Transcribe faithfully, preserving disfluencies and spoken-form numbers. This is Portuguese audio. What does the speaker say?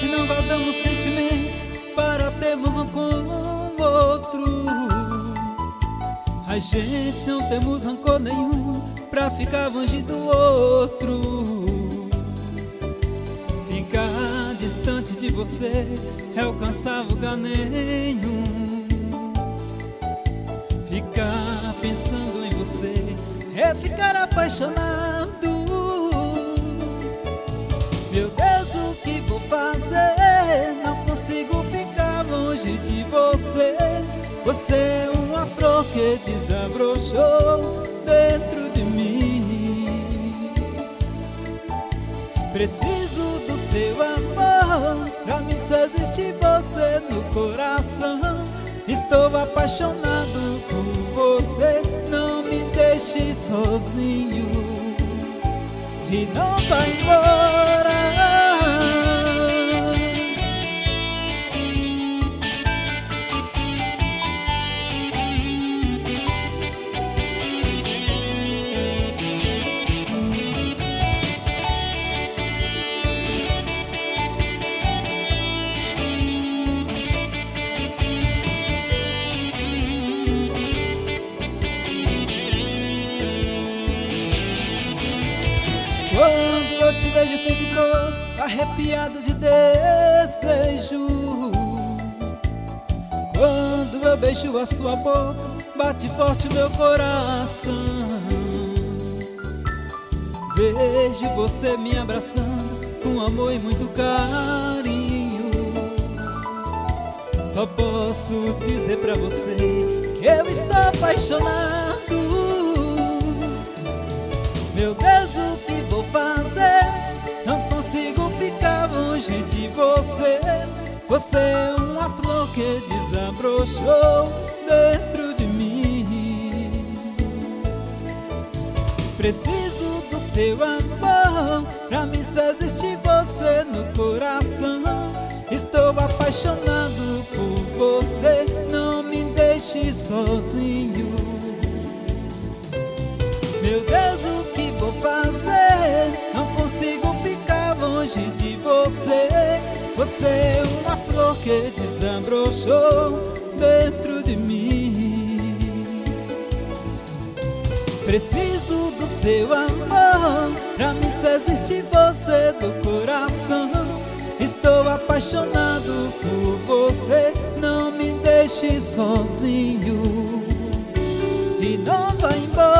gente não guardamos sentimentos para termos um com o outro. A gente não temos rancor nenhum pra ficar longe do outro. Ficar distante de você é alcançar lugar nenhum. Ficar pensando em você é ficar apaixonado. Meu Deus, o que vou fazer? Não consigo ficar longe de você. Você é uma flor que desabrochou dentro de mim. Preciso do seu amor pra mim só existe você no coração. Estou apaixonado por você. Não me deixe sozinho e não vai embora. Quando eu te vejo feito todo arrepiado de desejo. Quando eu beijo a sua boca, bate forte o meu coração. Vejo você me abraçando com amor e muito carinho. Só posso dizer pra você que eu estou apaixonado. Meu Deus, o que vou fazer? Não consigo ficar longe de você. Você é uma flor que desabrochou dentro de mim. Preciso do seu amor pra mim só existe você no coração. Estou apaixonado por você. Não me deixe sozinho. Meu Deus, o que vou fazer? Não consigo ficar longe de você. Você é uma flor que desabrochou dentro de mim. Preciso do seu amor pra mim só existe você do coração. Estou apaixonado por você. Não me deixe sozinho e não vá embora.